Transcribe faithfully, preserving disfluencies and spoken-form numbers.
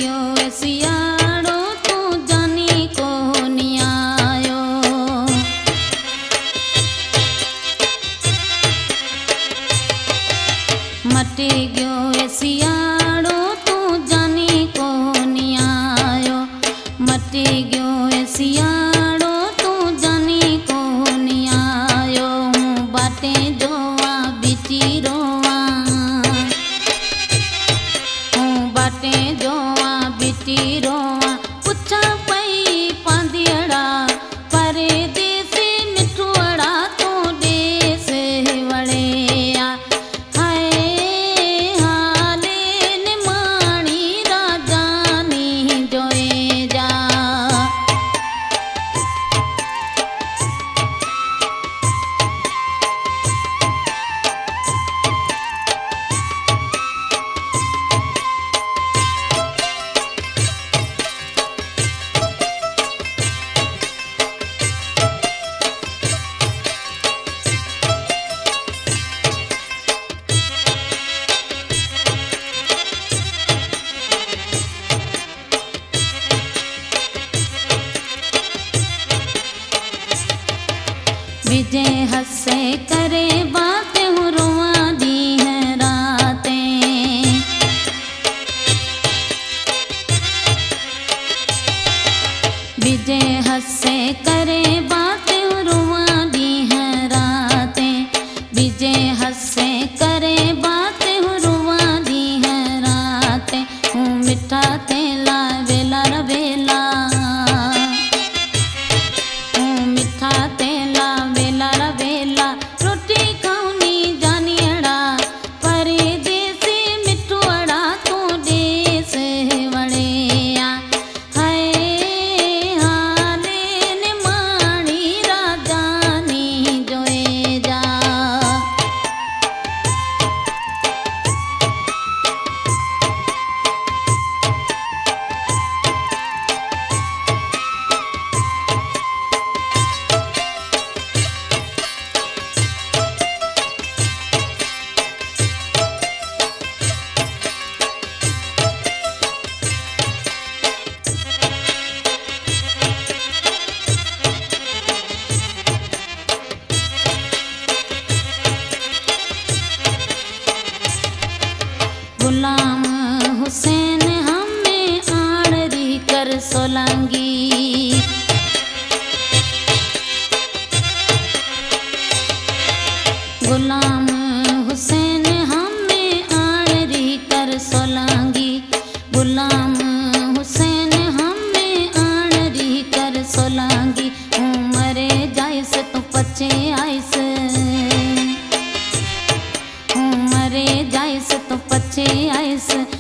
गयो सियाड़ो तू जानी को नहीं आयो। मटी गयो सियाड़ो तू जानी को नहीं आयो। मटी गयो सियाड़ो तू जानी को नहीं आयो। हूँ बाटे जोवा बिटी रोवा। हूँ बाटे जोवा बिटी रोवा। पुछा पई पांदियड़ा परदेसी मिठुअड़ा तू देस वड़ेया। हाय हाले निमाणी राजानी जोए जा। विजय हंसे करे बातें हूँ रुआ दी है रातें। विजय हंसे करे बातें हूँ रुआ दी है रातें। विजय हंसे करे बातें हूँ रुआ दी है रातें। हूँ मिठा तेला वेला रवेला। हूँ मिठा तेला वेला रवेला। रोटी खाऊनी जानियड़ा परदेसी मिठुअड़ा तू देस वड़ेया। हाय हाले निमाणी राजानी जोए जा। गुलाम हुसैन हमें आड़री कर सोलंगी। गुलाम हुसैन हमें आड़री कर सोलंगी। गुलाम हुसैन हमें आड़री कर सोलंगी। हूँ मरे जाइस तो पचे आइस। हूँ मरे जाइस तो पचे आइस।